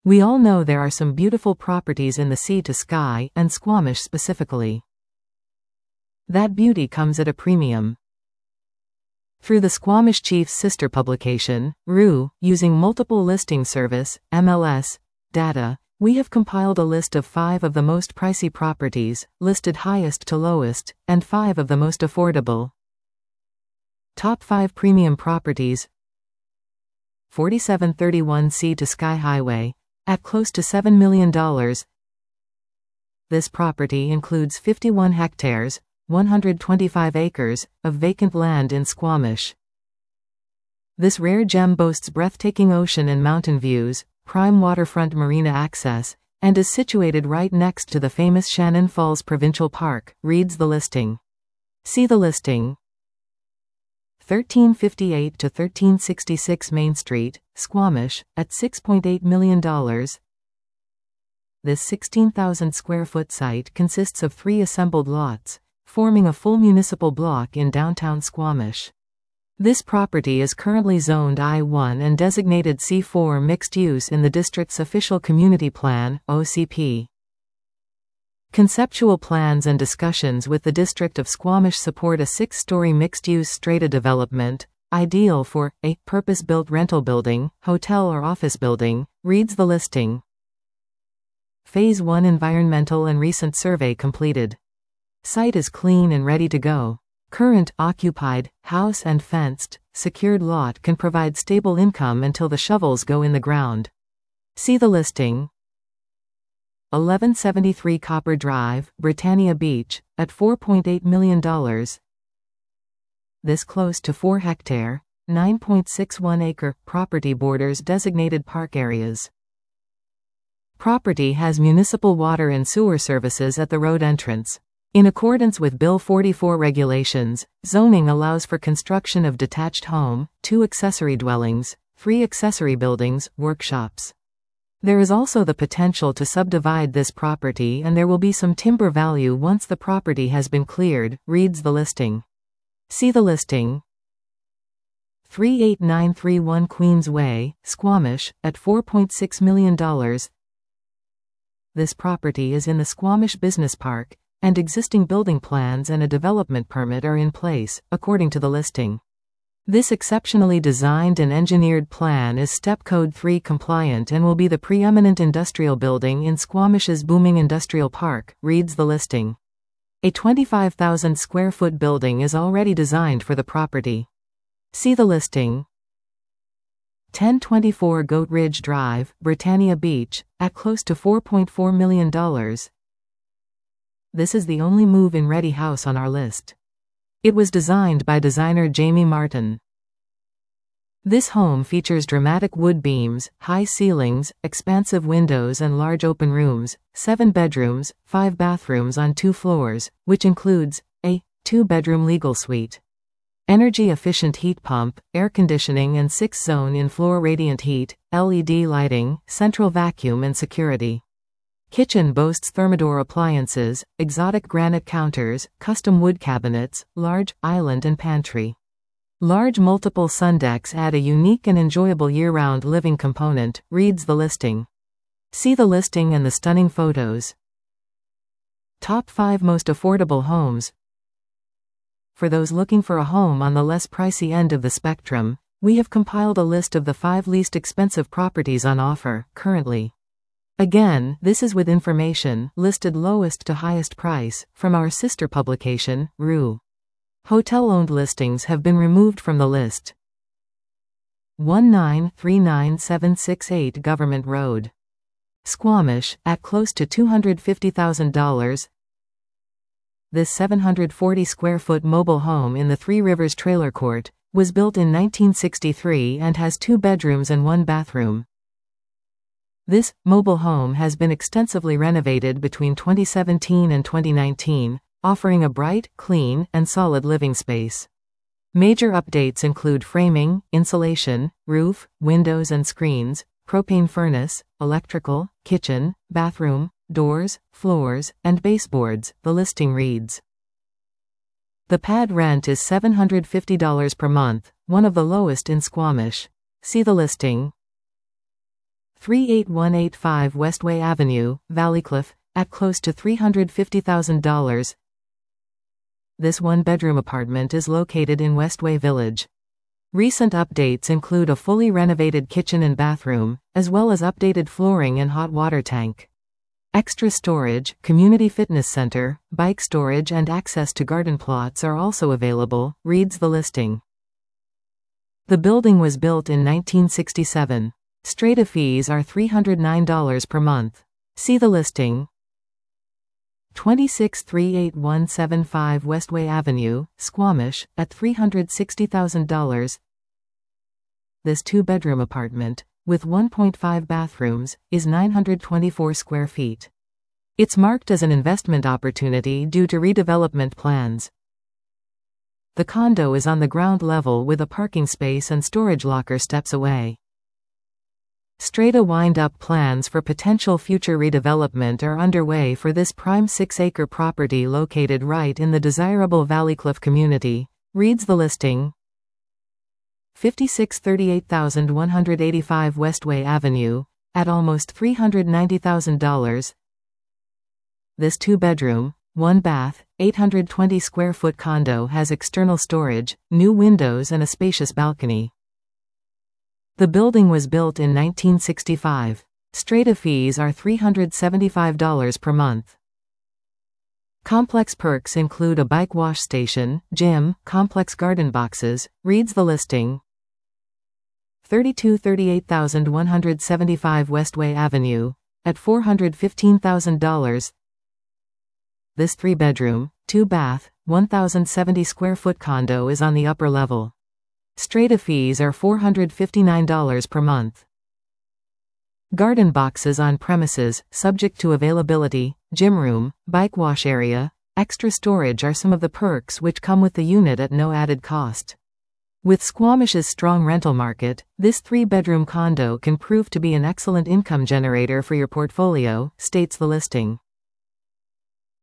We all know there are some beautiful properties in the Sea to Sky, and Squamish specifically. That beauty comes at a premium. Through the Squamish Chief's sister publication, RU, using multiple listing service, MLS, data, we have compiled a list of 5 of the most pricey properties, listed highest to lowest, and 5 of the most affordable. Top 5 premium properties. 4731 Sea to Sky Highway, at close to $7 million. This property includes 51 hectares, 125 acres, of vacant land in Squamish. This rare gem boasts breathtaking ocean and mountain views, prime waterfront marina access, and is situated right next to the famous Shannon Falls Provincial Park, reads the listing. See the listing. 1358 to 1366 Main Street, Squamish, at $6.8 million. This 16,000 square foot site consists of 3 assembled lots, forming a full municipal block in downtown Squamish. This property is currently zoned I-1 and designated C4 mixed use in the district's official community plan, OCP. Conceptual plans and discussions with the District of Squamish support a 6-story mixed-use strata development, ideal for a purpose-built rental building, hotel or office building, reads the listing. Phase 1 environmental and recent survey completed. Site is clean and ready to go. Current occupied, house and fenced, secured lot can provide stable income until the shovels go in the ground. See the listing. 1173 Copper Drive, Britannia Beach, at $4.8 million. This close to 4-hectare, 9.61-acre property borders designated park areas. Property has municipal water and sewer services at the road entrance. In accordance with Bill 44 regulations, zoning allows for construction of detached home, 2 accessory dwellings, 3 accessory buildings, workshops. There is also the potential to subdivide this property, and there will be some timber value once the property has been cleared, reads the listing. See the listing. 38931 Queens Way, Squamish, at $4.6 million. This property is in the Squamish Business Park, and existing building plans and a development permit are in place, according to the listing. This exceptionally designed and engineered plan is STEP Code 3 compliant and will be the preeminent industrial building in Squamish's booming industrial park, reads the listing. A 25,000 square foot building is already designed for the property. See the listing. 1024 Goat Ridge Drive, Britannia Beach, at close to $4.4 million. This is the only move-in ready house on our list. It was designed by designer Jamie Martin. This home features dramatic wood beams, high ceilings, expansive windows and large open rooms, 7 bedrooms, 5 bathrooms on 2 floors, which includes a 2-bedroom legal suite. Energy-efficient heat pump, air conditioning and 6-zone in-floor radiant heat, LED lighting, central vacuum and security. Kitchen boasts Thermador appliances, exotic granite counters, custom wood cabinets, large island and pantry. Large multiple sun decks add a unique and enjoyable year-round living component, reads the listing. See the listing and the stunning photos. Top 5 most affordable homes. For those looking for a home on the less pricey end of the spectrum, we have compiled a list of the 5 least expensive properties on offer, currently. Again, this is with information, listed lowest to highest price, from our sister publication, RU. Hotel-owned listings have been removed from the list. 1939768 Government Road, Squamish, at close to $250,000. This 740 square foot mobile home in the Three Rivers Trailer Court was built in 1963 and has 2 bedrooms and 1 bathroom. This mobile home has been extensively renovated between 2017 and 2019, offering a bright, clean, and solid living space. Major updates include framing, insulation, roof, windows and screens, propane furnace, electrical, kitchen, bathroom, doors, floors, and baseboards, the listing reads. The pad rent is $750 per month, one of the lowest in Squamish. See the listing. 38185 Westway Avenue, Valleycliff, at close to $350,000. This one-bedroom apartment is located in Westway Village. Recent updates include a fully renovated kitchen and bathroom, as well as updated flooring and hot water tank. Extra storage, community fitness center, bike storage and access to garden plots are also available, reads the listing. The building was built in 1967. Strata fees are $309 per month. See the listing. 2638175 Westway Avenue, Squamish, at $360,000. This two-bedroom apartment, with 1.5 bathrooms, is 924 square feet. It's marked as an investment opportunity due to redevelopment plans. The condo is on the ground level with a parking space and storage locker steps away. Strata wind-up plans for potential future redevelopment are underway for this prime 6-acre property located right in the desirable Valleycliff community, reads the listing. 5,638,185 Westway Avenue, at almost $390,000. This two-bedroom, one-bath, 820 square foot condo has external storage, new windows and a spacious balcony. The building was built in 1965. Strata fees are $375 per month. Complex perks include a bike wash station, gym, complex garden boxes, reads the listing. 3,238,175 Westway Avenue, at $415,000. This three-bedroom, two-bath, 1,070 square foot condo is on the upper level. Strata fees are $459 per month. Garden boxes on premises, subject to availability, gym room, bike wash area, extra storage are some of the perks which come with the unit at no added cost. With Squamish's strong rental market, this three-bedroom condo can prove to be an excellent income generator for your portfolio, states the listing.